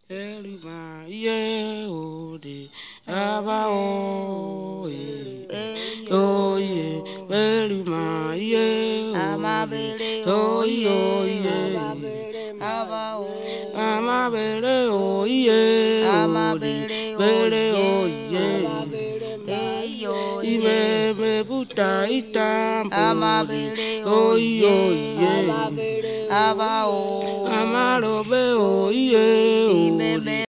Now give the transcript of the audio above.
Eluma ye ode aba o ye o ye eluma ye ode o ye aba o amabere o ye amabere bere o ye yo ime me buta itampodi amabere o ye ye aba o amarobe o ye imeme